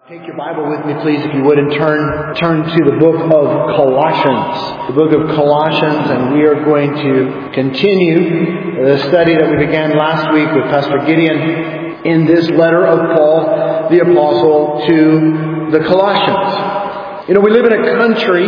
Take your Bible with me, please, if you would, and turn to the book of Colossians. The book of Colossians, and we are going to continue the study that we began last week with Pastor Gideon in this letter of Paul, the Apostle, to the Colossians. You know, we live in a country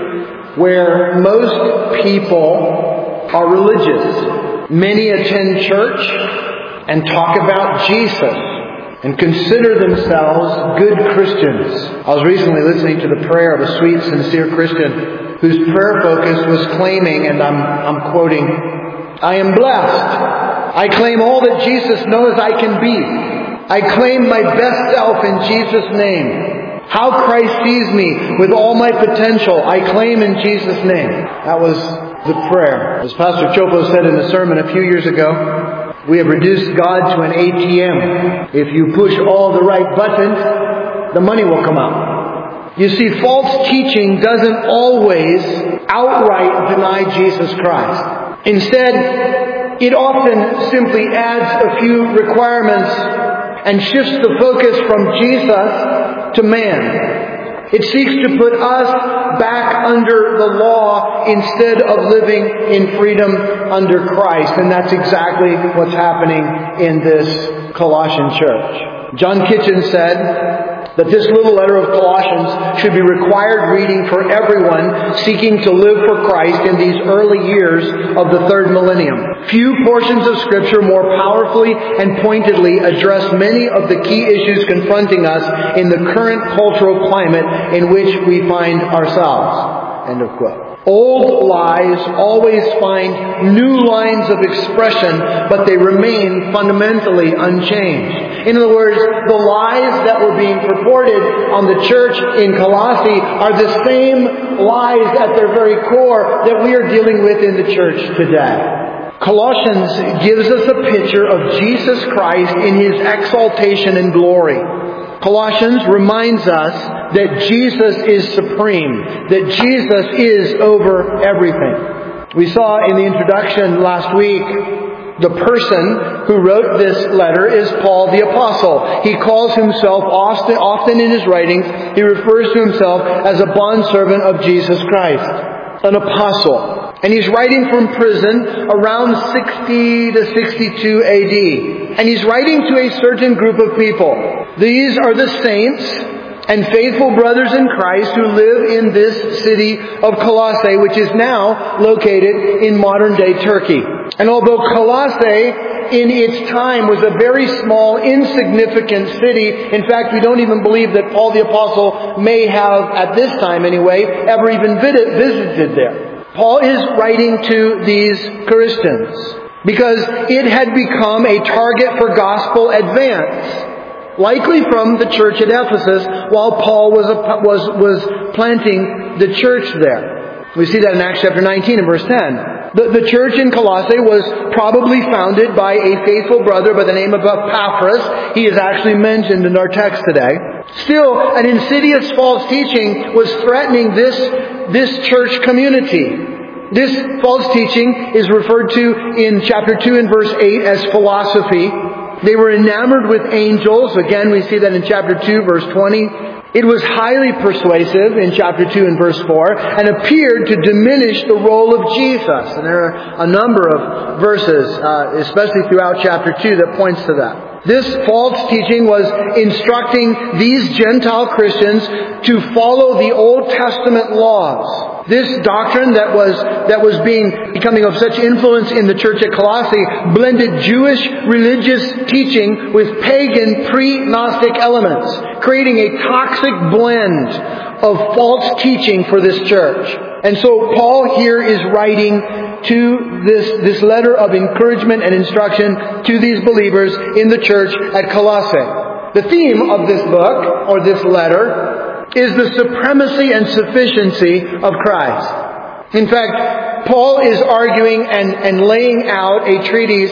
where most people are religious. Many attend church and talk about Jesus and consider themselves good Christians. I was recently listening to the prayer of a sweet, sincere Christian whose prayer focus was claiming, and I'm quoting, "I am blessed. I claim all that Jesus knows I can be. I claim my best self in Jesus' name. How Christ sees me with all my potential, I claim in Jesus' name." That was the prayer. As Pastor Chopo said in a sermon a few years ago, we have reduced God to an ATM. If you push all the right buttons, the money will come out. You see, false teaching doesn't always outright deny Jesus Christ. Instead, it often simply adds a few requirements and shifts the focus from Jesus to man. It seeks to put us back under the law instead of living in freedom under Christ. And that's exactly what's happening in this Colossian church. John Kitchen said that this little letter of Colossians should be required reading for everyone seeking to live for Christ in these early years of the third millennium. Few portions of Scripture more powerfully and pointedly address many of the key issues confronting us in the current cultural climate in which we find ourselves. End of quote. Old lies always find new lines of expression, but they remain fundamentally unchanged. In other words, the lies that were being purported on the church in Colossae are the same lies at their very core that we are dealing with in the church today. Colossians gives us a picture of Jesus Christ in His exaltation and glory. Colossians reminds us that Jesus is supreme, that Jesus is over everything. We saw in the introduction last week, the person who wrote this letter is Paul the Apostle. He calls himself often in his writings, he refers to himself as a bondservant of Jesus Christ, an apostle. And he's writing from prison around 60 to 62 AD. And he's writing to a certain group of people. These are the saints and faithful brothers in Christ who live in this city of Colossae, which is now located in modern-day Turkey. And although Colossae in its time was a very small, insignificant city, in fact, we don't even believe that Paul the Apostle may have, at this time anyway, ever even visited there. Paul is writing to these Christians because it had become a target for gospel advance, likely from the church at Ephesus while Paul was planting the church there. We see that in Acts chapter 19 and verse 10. The church in Colossae was probably founded by a faithful brother by the name of Epaphras. He is actually mentioned in our text today. Still, an insidious false teaching was threatening this church community. This false teaching is referred to in chapter 2 and verse 8 as philosophy. They were enamored with angels. Again, we see that in chapter 2, verse 20. It was highly persuasive in chapter 2 and verse 4 and appeared to diminish the role of Jesus. And there are a number of verses, especially throughout chapter 2, that points to that. This false teaching was instructing these Gentile Christians to follow the Old Testament laws. This doctrine that was becoming of such influence in the church at Colossae blended Jewish religious teaching with pagan pre-Gnostic elements, creating a toxic blend of false teaching for this church. And so Paul here is writing to this letter of encouragement and instruction to these believers in the church at Colossae. The theme of this book, or this letter, is the supremacy and sufficiency of Christ. In fact, Paul is arguing and laying out a treatise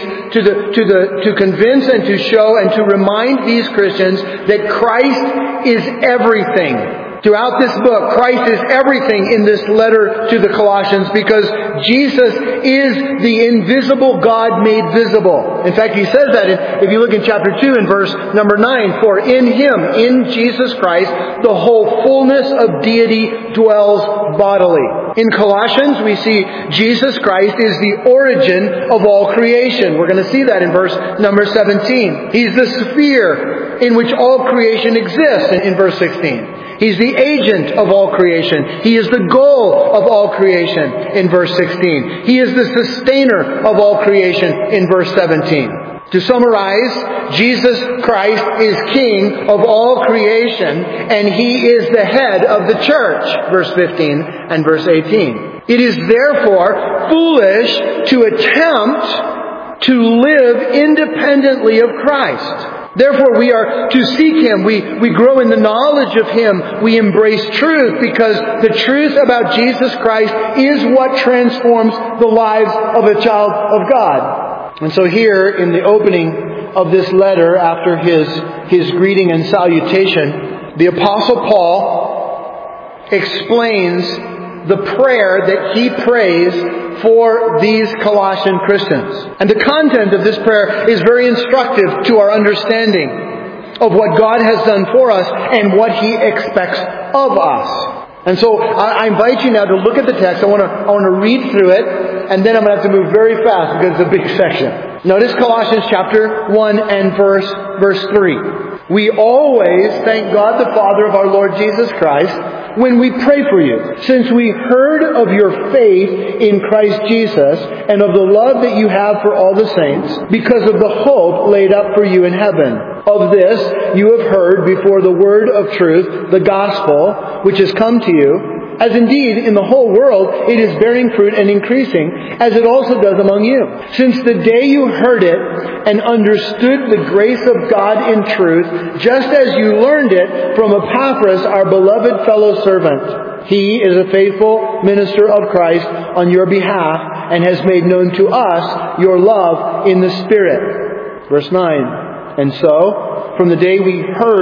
to convince and to show and to remind these Christians that Christ is everything. Throughout this book, Christ is everything in this letter to the Colossians because Jesus is the invisible God made visible. In fact, he says that if you look in chapter 2 in verse number 9, for in Him, in Jesus Christ, the whole fullness of deity dwells bodily. In Colossians, we see Jesus Christ is the origin of all creation. We're going to see that in verse number 17. He's the sphere in which all creation exists in verse 16. He's the agent of all creation. He is the goal of all creation in verse 16. He is the sustainer of all creation in verse 17. To summarize, Jesus Christ is King of all creation, and He is the head of the church, verse 15 and verse 18. It is therefore foolish to attempt to live independently of Christ. Therefore, we are to seek Him. We grow in the knowledge of Him. We embrace truth because the truth about Jesus Christ is what transforms the lives of a child of God. And so here in the opening of this letter, after his greeting and salutation, the Apostle Paul explains the prayer that he prays for these Colossian Christians. And the content of this prayer is very instructive to our understanding of what God has done for us and what He expects of us. And so I invite you now to look at the text. I want to read through it, and then I'm going to have to move very fast because it's a big section. Notice Colossians chapter 1 and verse 3. We always thank God the Father of our Lord Jesus Christ when we pray for you, since we heard of your faith in Christ Jesus and of the love that you have for all the saints, because of the hope laid up for you in heaven. Of this you have heard before the word of truth, the gospel, which has come to you, as indeed in the whole world it is bearing fruit and increasing, as it also does among you. Since the day you heard it and understood the grace of God in truth, just as you learned it from Epaphras, our beloved fellow servant. He is a faithful minister of Christ on your behalf and has made known to us your love in the Spirit. Verse 9. And so, from the day we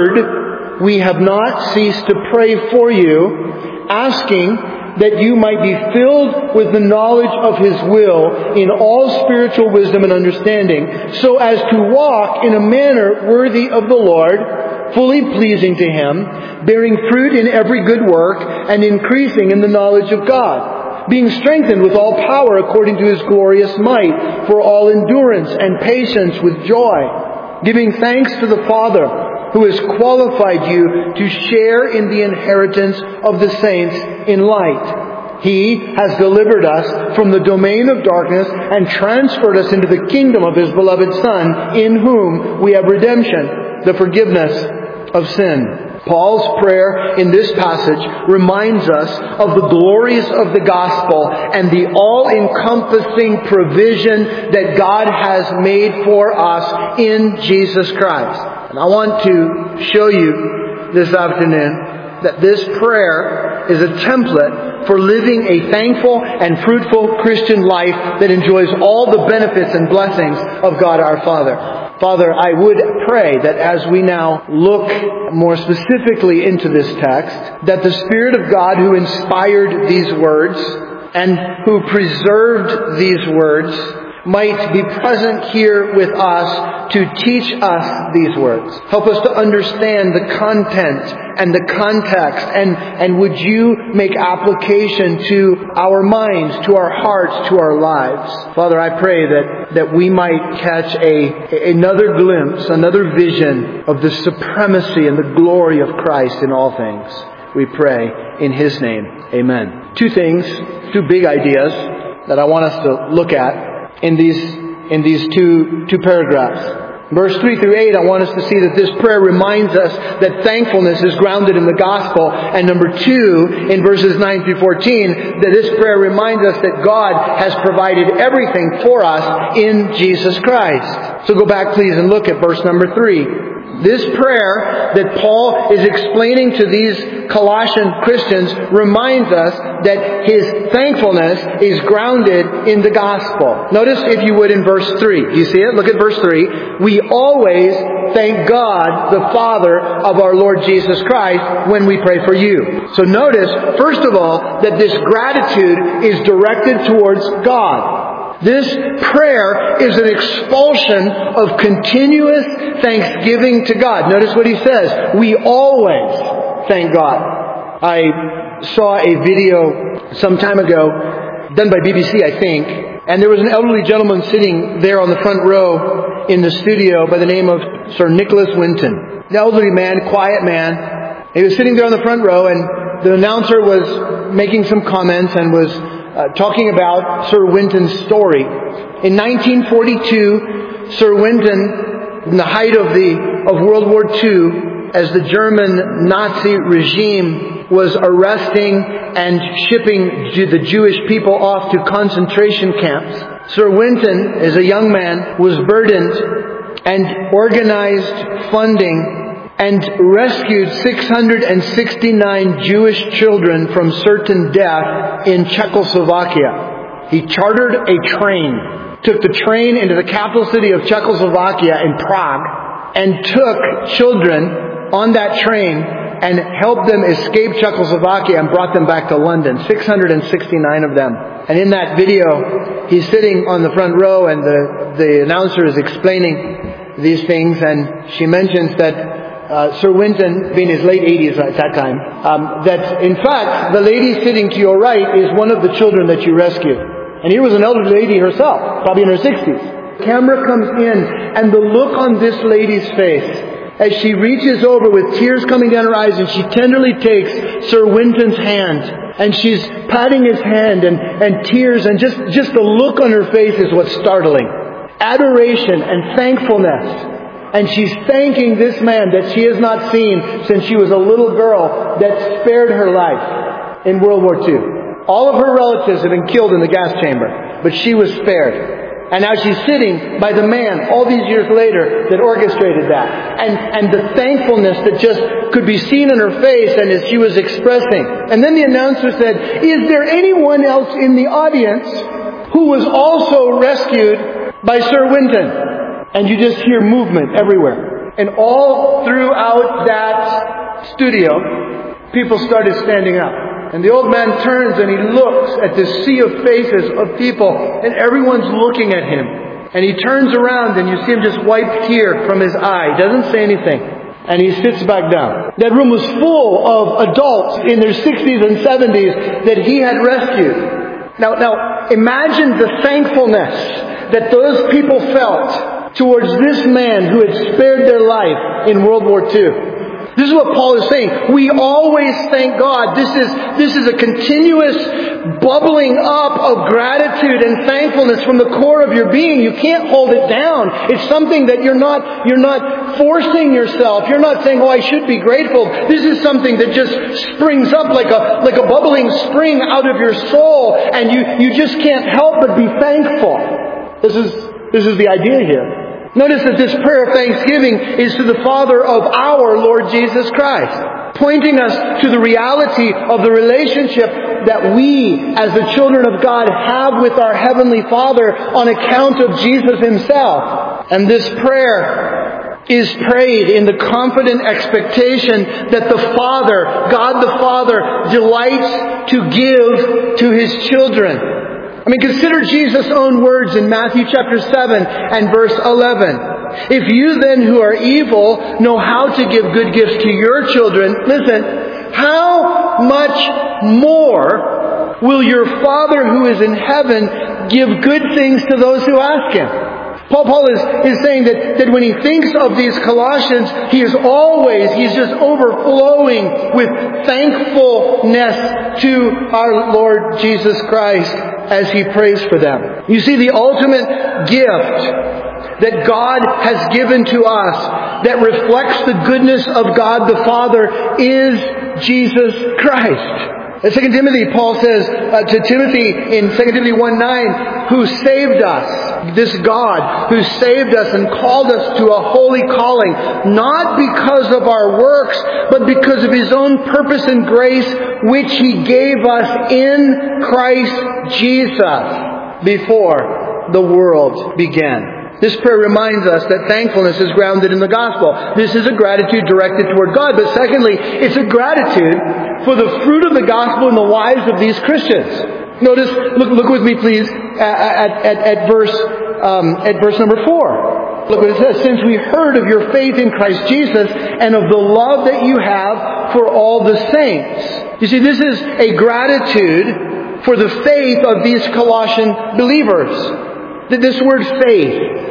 heard, we have not ceased to pray for you, asking that you might be filled with the knowledge of His will in all spiritual wisdom and understanding, so as to walk in a manner worthy of the Lord, fully pleasing to Him, bearing fruit in every good work, and increasing in the knowledge of God, being strengthened with all power according to His glorious might, for all endurance and patience with joy, giving thanks to the Father, who has qualified you to share in the inheritance of the saints in light. He has delivered us from the domain of darkness and transferred us into the kingdom of His beloved Son, in whom we have redemption, the forgiveness of sin. Paul's prayer in this passage reminds us of the glories of the gospel and the all-encompassing provision that God has made for us in Jesus Christ. And I want to show you this afternoon that this prayer is a template for living a thankful and fruitful Christian life that enjoys all the benefits and blessings of God our Father. Father, I would pray that as we now look more specifically into this text, that the Spirit of God who inspired these words and who preserved these words might be present here with us to teach us these words. Help us to understand the content and the context, and would you make application to our minds, to our hearts, to our lives. Father, I pray that we might catch another glimpse, another vision of the supremacy and the glory of Christ in all things. We pray in His name. Amen. Two big ideas that I want us to look at in these two paragraphs. Verse 3 through 8, I want us to see that this prayer reminds us that thankfulness is grounded in the gospel. And number 2, in verses 9 through 14, that this prayer reminds us that God has provided everything for us in Jesus Christ. So go back please and look at verse number 3. This prayer that Paul is explaining to these Colossian Christians reminds us that his thankfulness is grounded in the gospel. Notice, if you would, in verse 3. Do you see it? Look at verse 3. We always thank God, the Father of our Lord Jesus Christ, when we pray for you. So notice, first of all, that this gratitude is directed towards God. This prayer is an expulsion of continuous thanksgiving to God. Notice what he says. We always thank God. I saw a video some time ago, done by BBC, I think, and there was an elderly gentleman sitting there on the front row in the studio by the name of Sir Nicholas Winton. An elderly man, quiet man. He was sitting there on the front row, and the announcer was making some comments and was talking about Sir Winton's story. In 1942, Sir Winton, in the height of World War II, as the German Nazi regime was arresting and shipping the Jewish people off to concentration camps, Sir Winton, as a young man, was burdened and organized funding and rescued 669 Jewish children from certain death in Czechoslovakia. He chartered a train, took the train into the capital city of Czechoslovakia in Prague, and took children on that train and helped them escape Czechoslovakia and brought them back to London. 669 of them. And in that video, he's sitting on the front row and the announcer is explaining these things, and she mentions that Sir Winton, being in his late 80s at that time, that in fact, the lady sitting to your right is one of the children that you rescued. And here was an elderly lady herself, probably in her 60s. The camera comes in, and the look on this lady's face, as she reaches over with tears coming down her eyes, and she tenderly takes Sir Winton's hand, and she's patting his hand, and tears, and just the look on her face is what's startling. Adoration and thankfulness. And she's thanking this man that she has not seen since she was a little girl, that spared her life in World War II. All of her relatives have been killed in the gas chamber, but she was spared. And now she's sitting by the man all these years later that orchestrated that. And the thankfulness that just could be seen in her face and as she was expressing. And then the announcer said, "Is there anyone else in the audience who was also rescued by Sir Winton?" And you just hear movement everywhere. And all throughout that studio, people started standing up. And the old man turns and he looks at this sea of faces of people, and everyone's looking at him. And he turns around and you see him just wipe a tear from his eye. He doesn't say anything. And he sits back down. That room was full of adults in their 60s and 70s that he had rescued. Now imagine the thankfulness that those people felt towards this man who had spared their life in World War II. This is what Paul is saying. We always thank God. This is a continuous bubbling up of gratitude and thankfulness from the core of your being. You can't hold it down. It's something that you're not forcing yourself. You're not saying, "Oh, I should be grateful." This is something that just springs up like a bubbling spring out of your soul, and you just can't help but be thankful. This is the idea here. Notice that this prayer of thanksgiving is to the Father of our Lord Jesus Christ, pointing us to the reality of the relationship that we, as the children of God, have with our Heavenly Father on account of Jesus Himself. And this prayer is prayed in the confident expectation that the Father, God the Father, delights to give to His children. Consider Jesus' own words in Matthew chapter 7 and verse 11. "If you then who are evil know how to give good gifts to your children," listen, "how much more will your Father who is in heaven give good things to those who ask Him?" Paul is saying that when he thinks of these Colossians, he's just overflowing with thankfulness to our Lord Jesus Christ as he prays for them. You see, the ultimate gift that God has given to us that reflects the goodness of God the Father is Jesus Christ. In 2 Timothy, Paul says to Timothy in 2 Timothy 1:9, "Who saved us," this God who saved us and called us to a holy calling, not because of our works, but because of His own purpose and grace, which He gave us in Christ Jesus before the world began. This prayer reminds us that thankfulness is grounded in the gospel. This is a gratitude directed toward God. But secondly, it's a gratitude for the fruit of the gospel in the lives of these Christians. Notice, look with me please, at verse number 4. Look what it says. Since we heard of your faith in Christ Jesus and of the love that you have for all the saints. You see, this is a gratitude for the faith of these Colossian believers. This word faith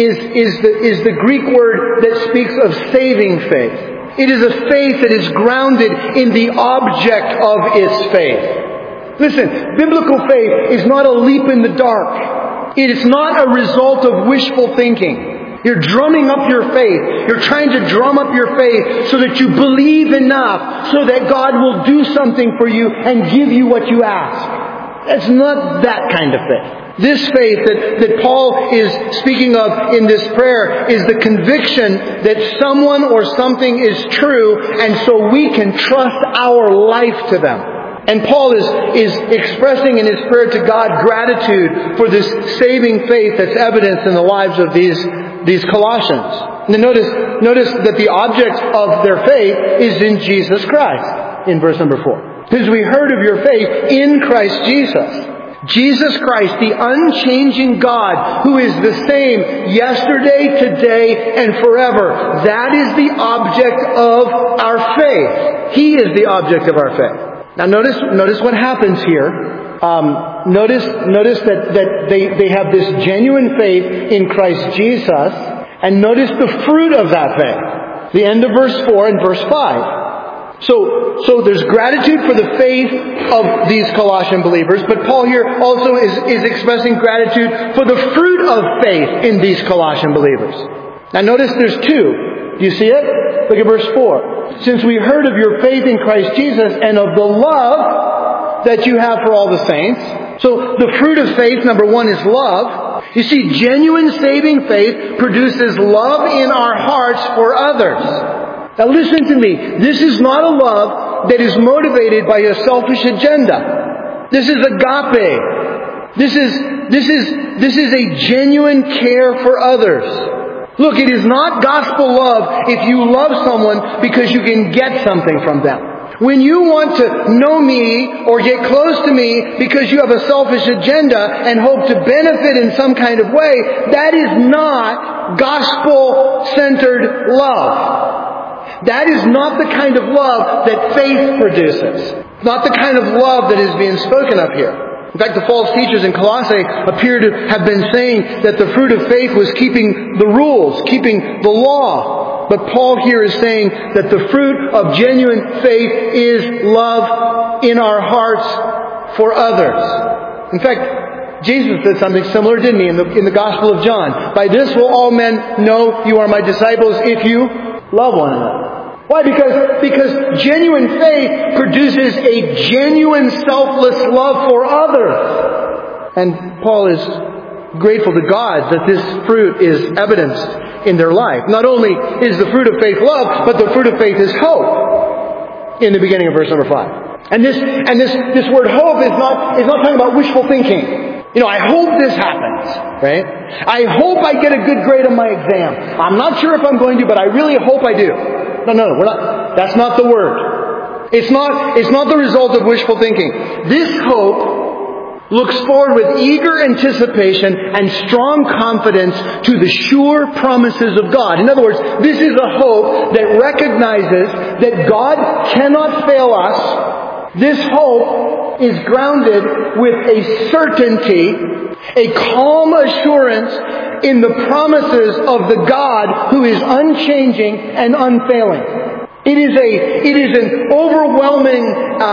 is the Greek word that speaks of saving faith. It is a faith that is grounded in the object of its faith. Listen, biblical faith is not a leap in the dark. It is not a result of wishful thinking. You're drumming up your faith. You're trying to drum up your faith so that you believe enough so that God will do something for you and give you what you ask. It's not that kind of faith. This faith that Paul is speaking of in this prayer is the conviction that someone or something is true, and so we can trust our life to them. And Paul is expressing in his prayer to God gratitude for this saving faith that's evidenced in the lives of these Colossians. And then notice that the object of their faith is in Jesus Christ in verse number 4. Because we heard of your faith in Christ Jesus. Jesus Christ, the unchanging God, who is the same yesterday, today, and forever. That is the object of our faith. He is the object of our faith. Now notice what happens here. Notice that they have this genuine faith in Christ Jesus, and notice the fruit of that faith. The end of verse 4 and verse 5. So there's gratitude for the faith of these Colossian believers, but Paul here also is expressing gratitude for the fruit of faith in these Colossian believers. Now notice there's two. Do you see it? Look at verse 4. Since we heard of your faith in Christ Jesus and of the love that you have for all the saints. So the fruit of faith, number one, is love. You see, genuine saving faith produces love in our hearts for others. Now listen to me. This is not a love that is motivated by a selfish agenda. This is agape. This is a genuine care for others. Look, it is not gospel love if you love someone because you can get something from them. When you want to know me or get close to me because you have a selfish agenda and hope to benefit in some kind of way, that is not gospel-centered love. That is not the kind of love that faith produces. Not the kind of love that is being spoken of here. In fact, the false teachers in Colossae appear to have been saying that the fruit of faith was keeping the rules, keeping the law. But Paul here is saying that the fruit of genuine faith is love in our hearts for others. In fact, Jesus said something similar, didn't he, in the Gospel of John? By this will all men know you are my disciples if you love one another. Why? Because genuine faith produces a genuine selfless love for others. And Paul is grateful to God that this fruit is evidenced in their life. Not only is the fruit of faith love, but the fruit of faith is hope. In the beginning of verse number 5. And this word hope is not talking about wishful thinking. I hope this happens, right? I hope I get a good grade on my exam. I'm not sure if I'm going to, but I really hope I do. No, we're not. That's not the word. It's not the result of wishful thinking. This hope looks forward with eager anticipation and strong confidence to the sure promises of God. In other words, this is a hope that recognizes that God cannot fail us. This hope is grounded with a certainty, a calm assurance in the promises of the God who is unchanging and unfailing. It is an overwhelming,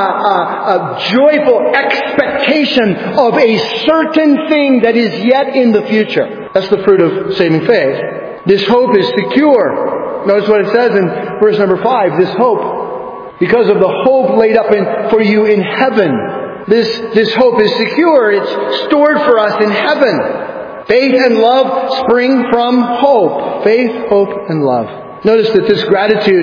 joyful expectation of a certain thing that is yet in the future. That's the fruit of saving faith. This hope is secure. Notice what it says in verse number 5. This hope, because of the hope laid up for you in heaven. This hope is secure. It's stored for us in heaven. Faith and love spring from hope. Faith, hope, and love. Notice that this is a gratitude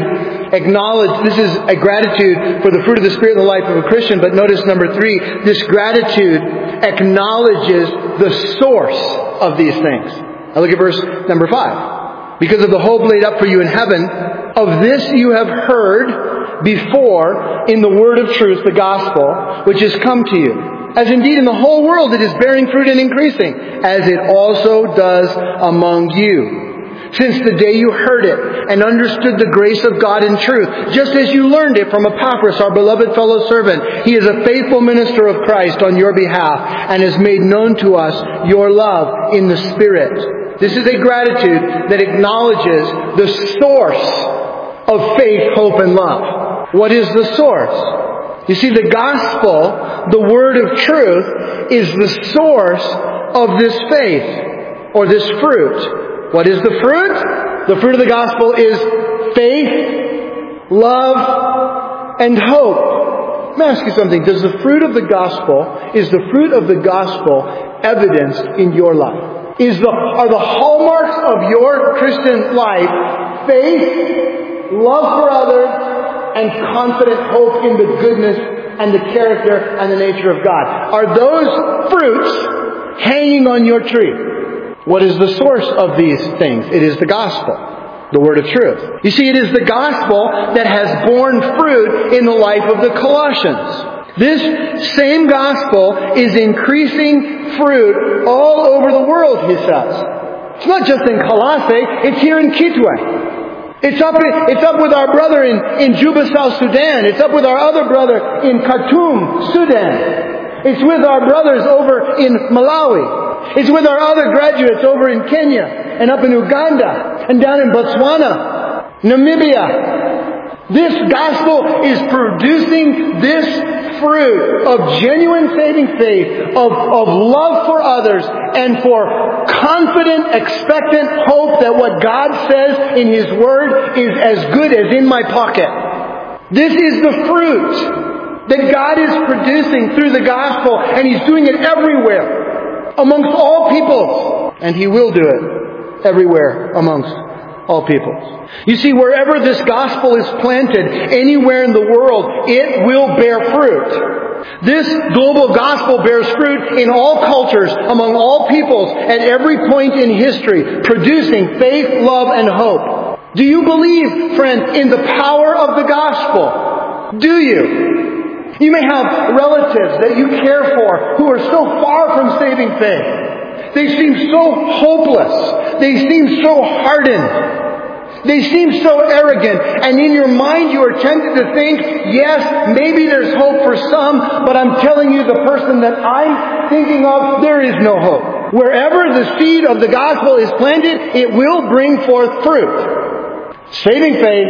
for the fruit of the Spirit in the life of a Christian. But notice number 3, this gratitude acknowledges the source of these things. Now look at verse number 5. Because of the hope laid up for you in heaven, of this you have heard before in the word of truth, the gospel, which has come to you. As indeed in the whole world it is bearing fruit and increasing, as it also does among you. Since the day you heard it and understood the grace of God in truth, just as you learned it from Epaphras, our beloved fellow servant. He is a faithful minister of Christ on your behalf and has made known to us your love in the Spirit. This is a gratitude that acknowledges the source of faith, hope, and love. What is the source? You see, the gospel, the word of truth, is the source of this faith, or this fruit. What is the fruit? The fruit of the gospel is faith, love, and hope. Let me ask you something. Is the fruit of the gospel evidenced in your life? Are the hallmarks of your Christian life faith, love for others, and confident hope in the goodness and the character and the nature of God? Are those fruits hanging on your tree? What is the source of these things? It is the gospel, the word of truth. You see, it is the gospel that has borne fruit in the life of the Colossians. This same gospel is increasing fruit all over the world, he says. It's not just in Colossae, it's here in Kitwe. It's up with our brother in Juba, South Sudan. It's up with our other brother in Khartoum, Sudan. It's with our brothers over in Malawi. It's with our other graduates over in Kenya and up in Uganda and down in Botswana, Namibia. This gospel is producing this fruit of genuine saving faith, of love for others, and for confident, expectant hope that what God says in His Word is as good as in my pocket. This is the fruit that God is producing through the gospel, and He's doing it everywhere, amongst all peoples. And He will do it everywhere amongst all peoples. You see, wherever this gospel is planted, anywhere in the world, it will bear fruit. This global gospel bears fruit in all cultures, among all peoples, at every point in history, producing faith, love, and hope. Do you believe, friend, in the power of the gospel? Do you? You may have relatives that you care for who are so far from saving faith. They seem so hopeless. They seem so hardened. They seem so arrogant. And in your mind you are tempted to think, yes, maybe there's hope for some, but I'm telling you, the person that I'm thinking of, there is no hope. Wherever the seed of the gospel is planted, it will bring forth fruit. Saving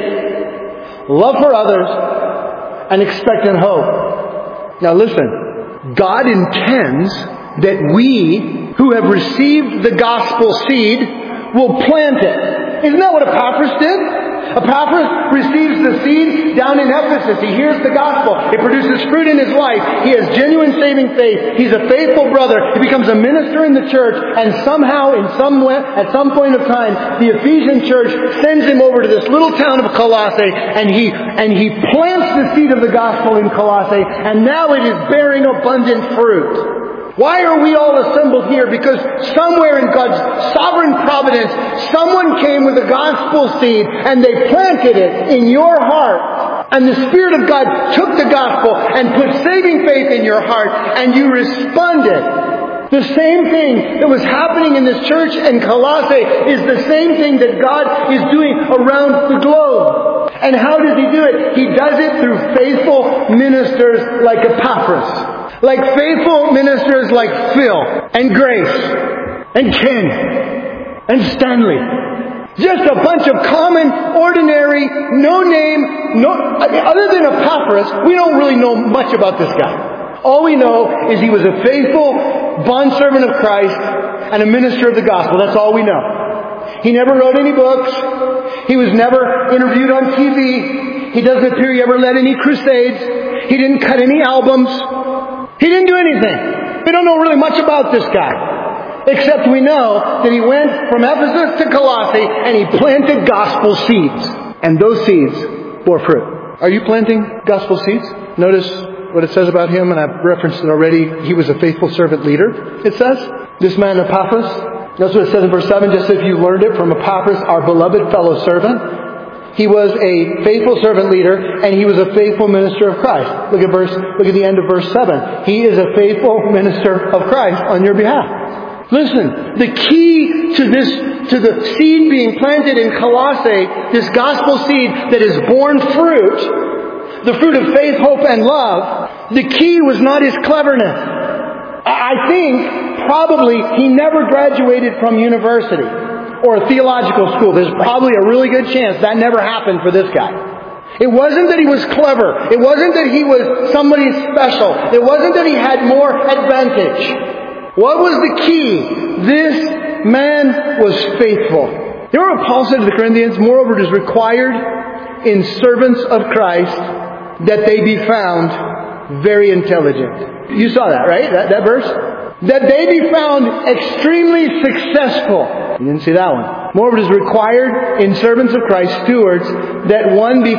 faith, love for others, and expectant hope. Now listen, God intends that we who have received the gospel seed will plant it. Isn't that what Epaphras did? Epaphras receives the seed down in Ephesus. He hears the gospel. It produces fruit in his life. He has genuine saving faith. He's a faithful brother. He becomes a minister in the church. And somehow, in some way, at some point of time, the Ephesian church sends him over to this little town of Colossae, and he plants the seed of the gospel in Colossae, and now it is bearing abundant fruit. Why are we all assembled here? Because somewhere in God's sovereign providence, someone came with a gospel seed and they planted it in your heart. And the Spirit of God took the gospel and put saving faith in your heart, and you responded. The same thing that was happening in this church in Colossae is the same thing that God is doing around the globe. And how does He do it? He does it through faithful ministers like Epaphras. Like faithful ministers like Phil and Grace and Ken and Stanley. Just a bunch of common, ordinary, other than Epaphras, we don't really know much about this guy. All we know is he was a faithful bondservant of Christ and a minister of the gospel. That's all we know. He never wrote any books. He was never interviewed on TV. He doesn't appear he ever led any crusades. He didn't cut any albums. He didn't do anything. We don't know really much about this guy. Except we know that he went from Ephesus to Colossae and he planted gospel seeds. And those seeds bore fruit. Are you planting gospel seeds? Notice what it says about him, and I've referenced it already. He was a faithful servant leader, it says. This man Epaphras, That's what it says in verse 7, just as you learned it from Epaphras, our beloved fellow servant. He was a faithful servant leader, and he was a faithful minister of Christ. Look at the end of verse 7. He is a faithful minister of Christ on your behalf. Listen, the key to the seed being planted in Colossae, this gospel seed that is born fruit, the fruit of faith, hope, and love, the key was not his cleverness. I think probably he never graduated from university or a theological school. There's probably a really good chance that never happened for this guy. It wasn't that he was clever. It wasn't that he was somebody special. It wasn't that he had more advantage. What was the key? This man was faithful. You know what Paul said to the Corinthians? Moreover, it is required in servants of Christ that they be found very intelligent. You saw that, right? That verse? That they be found extremely successful. You didn't see that one. Moreover, it is required in servants of Christ, stewards, that one be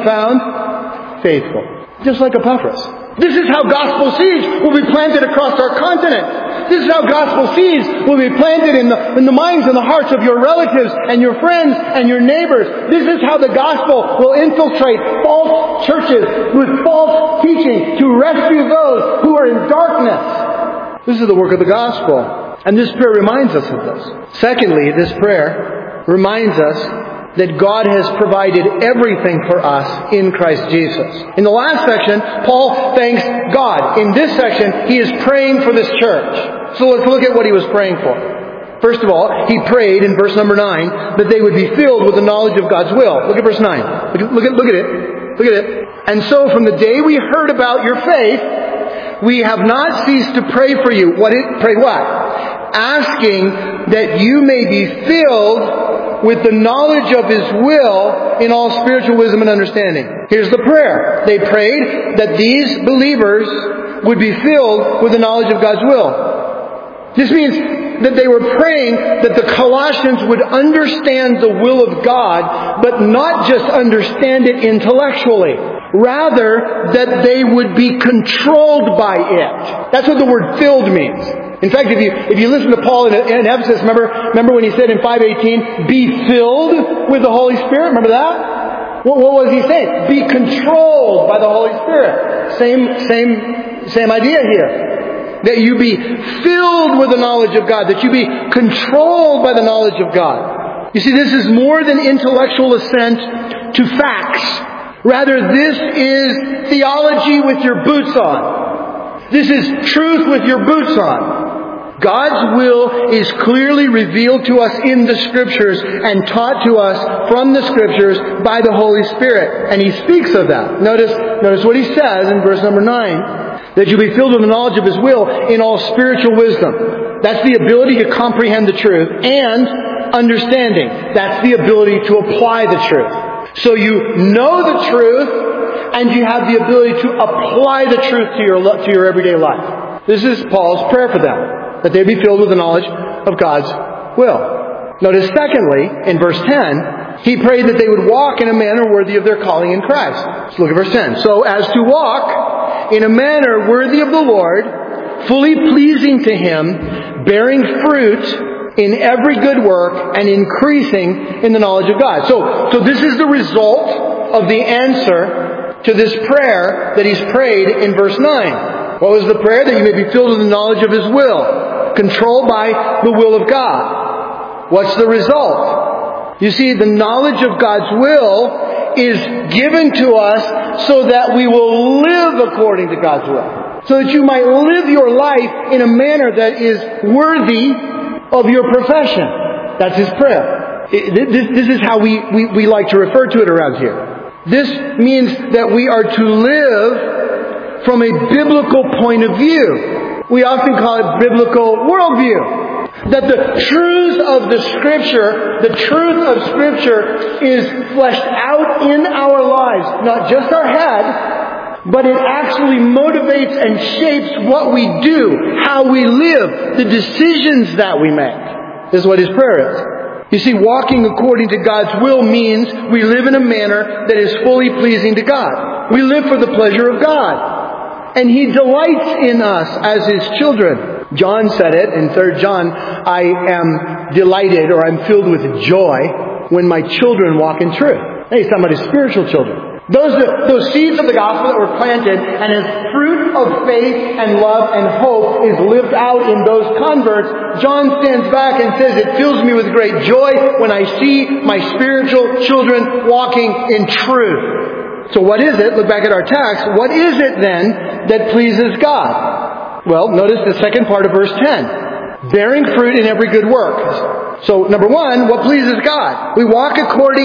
found faithful. Just like Epaphras. This is how gospel seeds will be planted across our continent. This is how gospel seeds will be planted in the minds and the hearts of your relatives and your friends and your neighbors. This is how the gospel will infiltrate false churches with false teaching to rescue those who are in darkness. This is the work of the gospel. And this prayer reminds us of this. Secondly, this prayer reminds us that God has provided everything for us in Christ Jesus. In the last section, Paul thanks God. In this section, he is praying for this church. So let's look at what he was praying for. First of all, he prayed in verse number 9 that they would be filled with the knowledge of God's will. Look at verse 9. Look at it. Look at it. And so from the day we heard about your faith, we have not ceased to pray for you. Pray what? Asking that you may be filled with the knowledge of His will in all spiritual wisdom and understanding. Here's the prayer. They prayed that these believers would be filled with the knowledge of God's will. This means that they were praying that the Colossians would understand the will of God, but not just understand it intellectually. Rather, that they would be controlled by it. That's what the word filled means. In fact, if you listen to Paul in Ephesus, remember when he said in 5:18, be filled with the Holy Spirit? Remember that? What was he saying? Be controlled by the Holy Spirit. Same idea here. That you be filled with the knowledge of God. That you be controlled by the knowledge of God. You see, this is more than intellectual assent to facts. Rather, this is theology with your boots on. This is truth with your boots on. God's will is clearly revealed to us in the Scriptures and taught to us from the Scriptures by the Holy Spirit. And He speaks of that. Notice what He says in verse number 9. That you be filled with the knowledge of His will in all spiritual wisdom. That's the ability to comprehend the truth. And understanding. That's the ability to apply the truth. So you know the truth, and you have the ability to apply the truth to your everyday life. This is Paul's prayer for them. That they be filled with the knowledge of God's will. Notice secondly, in verse 10, he prayed that they would walk in a manner worthy of their calling in Christ. Let's look at verse 10. So as to walk in a manner worthy of the Lord, fully pleasing to Him, bearing fruit in every good work, and increasing in the knowledge of God. So this is the result of the answer to this prayer that he's prayed in verse 9. What was the prayer? That you may be filled with the knowledge of His will, controlled by the will of God. What's the result? You see, the knowledge of God's will is given to us so that we will live according to God's will. So that you might live your life in a manner that is worthy of your profession. That's his prayer. This is how we like to refer to it around here. This means that we are to live from a biblical point of view. We often call it biblical worldview. That the truth of the Scripture, the truth of Scripture is fleshed out in our lives. Not just our head, but it actually motivates and shapes what we do, how we live, the decisions that we make. This is what his prayer is. You see, walking according to God's will means we live in a manner that is fully pleasing to God. We live for the pleasure of God. And He delights in us as His children. John said it in 3 John, I am delighted or I'm filled with joy when my children walk in truth. Hey, he's talking about his spiritual children. Those seeds of the gospel that were planted, and as fruit of faith and love and hope is lived out in those converts, John stands back and says, it fills me with great joy when I see my spiritual children walking in truth. So what is it? Look back at our text. What is it then that pleases God? Well, notice the second part of verse 10. Bearing fruit in every good work. So, number one, what pleases God? We walk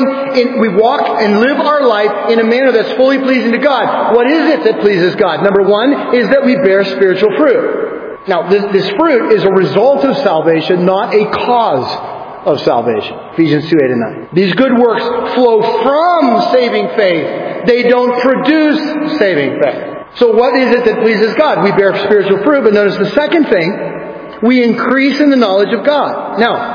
and live our life in a manner that's fully pleasing to God. What is it that pleases God? Number one is that we bear spiritual fruit. Now, this fruit is a result of salvation, not a cause of salvation. Ephesians 2, 8 and 9. These good works flow from saving faith. They don't produce saving faith. So what is it that pleases God? We bear spiritual fruit, but notice the second thing, we increase in the knowledge of God. Now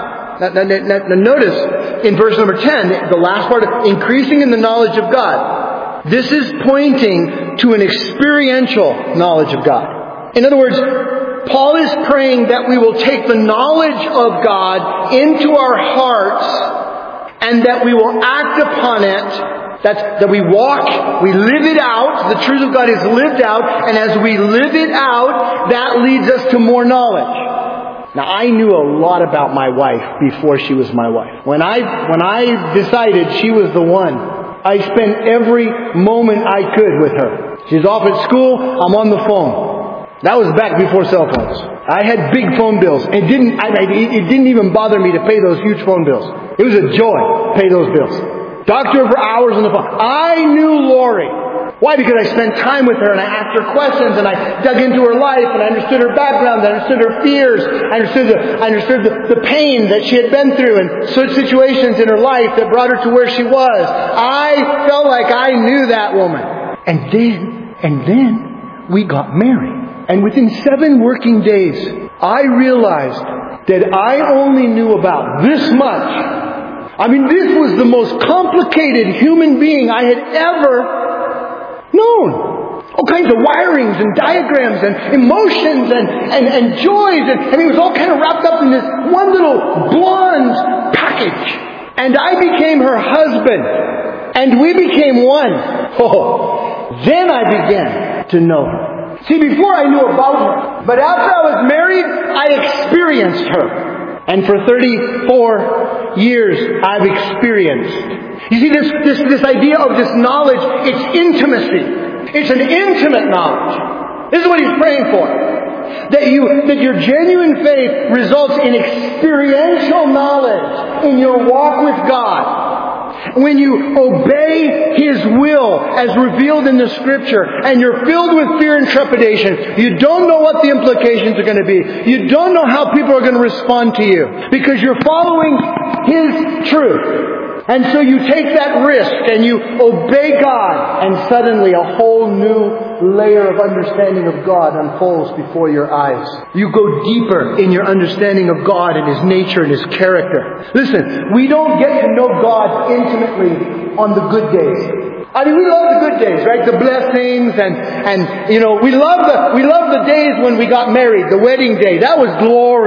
notice in verse number 10, the last part of increasing in the knowledge of God. This is pointing to an experiential knowledge of God. In other words, Paul is praying that we will take the knowledge of God into our hearts and that we will act upon it. That we walk, we live it out. The truth of God is lived out. And as we live it out, that leads us to more knowledge. Now, I knew a lot about my wife before she was my wife. When I decided she was the one, I spent every moment I could with her. She's off at school, I'm on the phone. That was back before cell phones. I had big phone bills. It didn't even bother me to pay those huge phone bills. It was a joy to pay those bills. Talked to her for hours on the phone. I knew Lori. Why? Because I spent time with her and I asked her questions and I dug into her life and I understood her background, I understood her fears, I understood the pain that she had been through and situations in her life that brought her to where she was. I felt like I knew that woman. And then we got married. And within 7 working days, I realized that I only knew about this much. I mean, this was the most complicated human being I had ever known. All kinds of wirings and diagrams and emotions and joys. And it was all kind of wrapped up in this one little blonde package. And I became her husband. And we became one. Oh, then I began to know her. See, before I knew about her. But after I was married, I experienced her. And for 34 years, I've experienced. You see, this idea of this knowledge, it's intimacy. It's an intimate knowledge. This is what he's praying for. That your genuine faith results in experiential knowledge in your walk with God. When you obey His will as revealed in the Scripture and you're filled with fear and trepidation, you don't know what the implications are going to be. You don't know how people are going to respond to you because you're following His truth. And so you take that risk and you obey God, and suddenly a whole new layer of understanding of God unfolds before your eyes. You go deeper in your understanding of God and His nature and His character. Listen, we don't get to know God intimately on the good days. I mean, we love the good days, right? The blessings and you know, we love the days when we got married, the wedding day. That was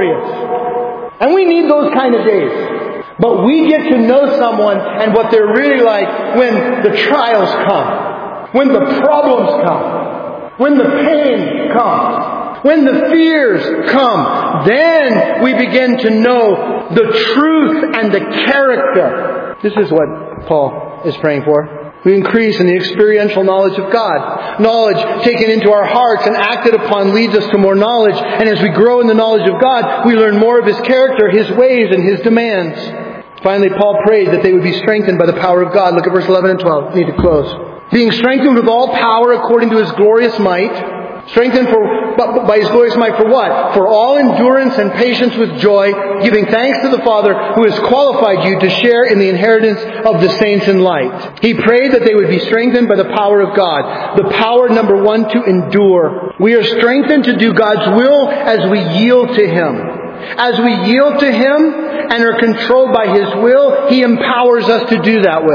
glorious. And we need those kind of days. But we get to know someone and what they're really like when the trials come, when the problems come, when the pain comes, when the fears come. Then we begin to know the truth and the character. This is what Paul is praying for. We increase in the experiential knowledge of God. Knowledge taken into our hearts and acted upon leads us to more knowledge. And as we grow in the knowledge of God, we learn more of His character, His ways, and His demands. Finally, Paul prayed that they would be strengthened by the power of God. Look at verse 11 and 12. I need to close. Being strengthened with all power according to His glorious might. Strengthened by His glorious might for what? For all endurance and patience with joy, giving thanks to the Father who has qualified you to share in the inheritance of the saints in light. He prayed that they would be strengthened by the power of God. The power, number one, to endure. We are strengthened to do God's will as we yield to Him. As we yield to Him and are controlled by His will, He empowers us to do that will.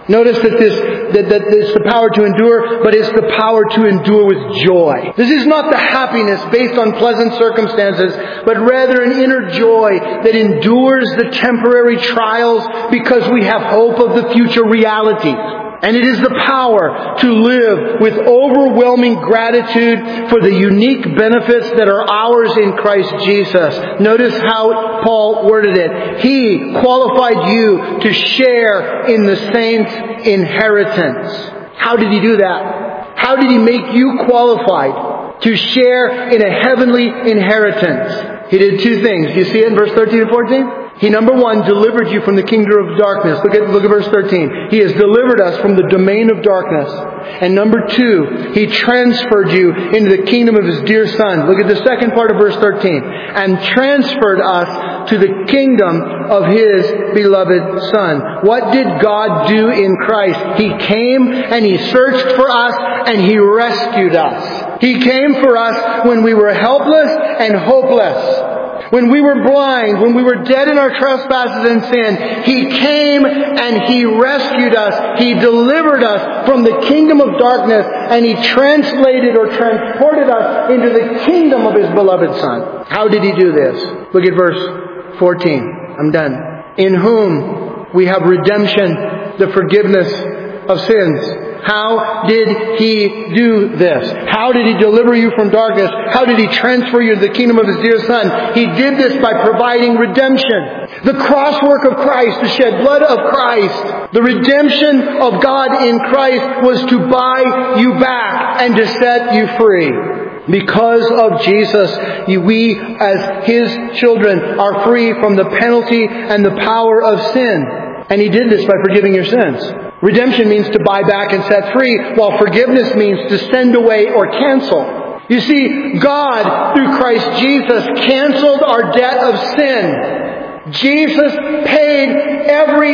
Notice that it's the power to endure, but it's the power to endure with joy. This is not the happiness based on pleasant circumstances, but rather an inner joy that endures the temporary trials because we have hope of the future reality. And it is the power to live with overwhelming gratitude for the unique benefits that are ours in Christ Jesus. Notice how Paul worded it. He qualified you to share in the saints' inheritance. How did He do that? How did He make you qualified to share in a heavenly inheritance? He did two things. Do you see it in verse 13 and 14? He, number one, delivered you from the kingdom of darkness. Look at verse 13. He has delivered us from the domain of darkness. And number two, He transferred you into the kingdom of His dear Son. Look at the second part of verse 13. And transferred us to the kingdom of His beloved Son. What did God do in Christ? He came and He searched for us and He rescued us. He came for us when we were helpless and hopeless. When we were blind, when we were dead in our trespasses and sin, He came and He rescued us. He delivered us from the kingdom of darkness and He translated or transported us into the kingdom of His beloved Son. How did He do this? Look at verse 14. I'm done. In whom we have redemption, the forgiveness of sins. How did He do this? How did He deliver you from darkness? How did He transfer you to the kingdom of His dear Son? He did this by providing redemption. The cross work of Christ, the shed blood of Christ, the redemption of God in Christ was to buy you back and to set you free. Because of Jesus, we as His children are free from the penalty and the power of sin. And He did this by forgiving your sins. Redemption means to buy back and set free, while forgiveness means to send away or cancel. You see, God, through Christ Jesus, canceled our debt of sin. Jesus paid every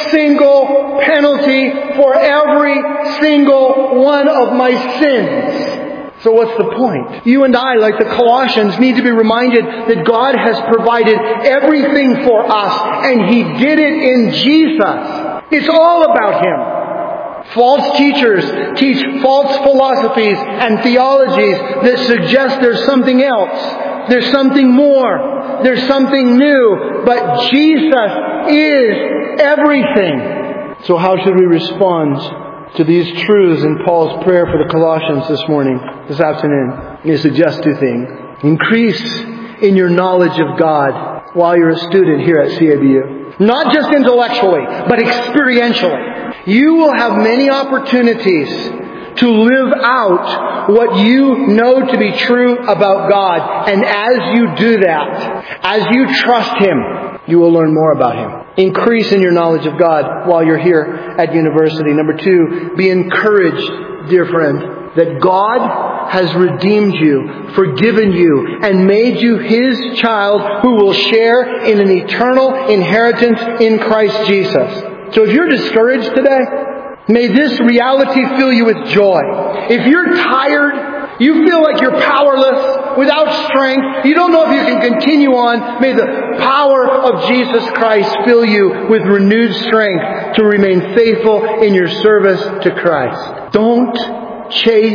single penalty for every single one of my sins. So what's the point? You and I, like the Colossians, need to be reminded that God has provided everything for us, and He did it in Jesus. It's all about Him. False teachers teach false philosophies and theologies that suggest there's something else. There's something more. There's something new. But Jesus is everything. So how should we respond to these truths in Paul's prayer for the Colossians this afternoon? He suggests two things. Increase in your knowledge of God while you're a student here at CABU. Not just intellectually, but experientially. You will have many opportunities to live out what you know to be true about God. And as you do that, as you trust Him, you will learn more about Him. Increase in your knowledge of God while you're here at university. Number two, be encouraged, dear friend, that God has redeemed you, forgiven you, and made you His child who will share in an eternal inheritance in Christ Jesus. So if you're discouraged today, may this reality fill you with joy. If you're tired, you feel like you're powerless, without strength, you don't know if you can continue on, may the power of Jesus Christ fill you with renewed strength to remain faithful in your service to Christ. Don't chase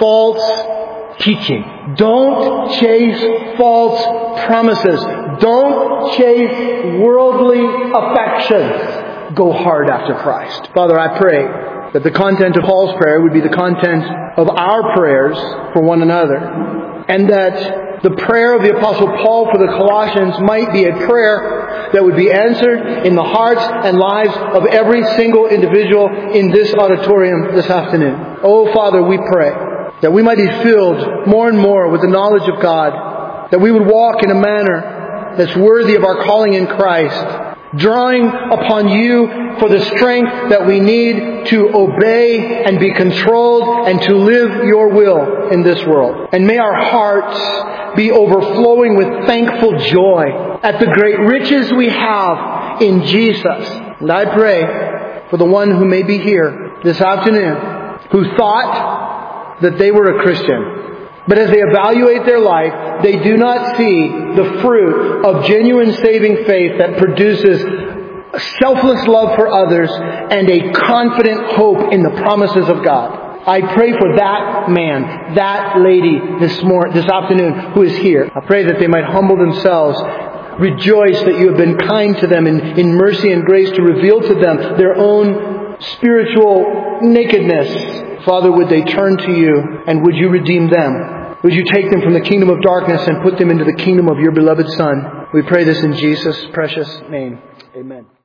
false teaching. Don't chase false promises. Don't chase worldly affections. Go hard after Christ. Father, I pray that the content of Paul's prayer would be the content of our prayers for one another, and that the prayer of the Apostle Paul for the Colossians might be a prayer that would be answered in the hearts and lives of every single individual in this auditorium this afternoon. Oh, Father, we pray that we might be filled more and more with the knowledge of God, that we would walk in a manner that's worthy of our calling in Christ, drawing upon You for the strength that we need to obey and be controlled and to live Your will in this world. And may our hearts be overflowing with thankful joy at the great riches we have in Jesus. And I pray for the one who may be here this afternoon who thought that they were a Christian, but as they evaluate their life, they do not see the fruit of genuine saving faith that produces selfless love for others, and a confident hope in the promises of God. I pray for that man, that lady this afternoon who is here. I pray that they might humble themselves, rejoice that you have been kind to them in mercy and grace to reveal to them their own spiritual nakedness. Father, would they turn to you, and would you redeem them? Would you take them from the kingdom of darkness and put them into the kingdom of your beloved Son? We pray this in Jesus' precious name. Amen.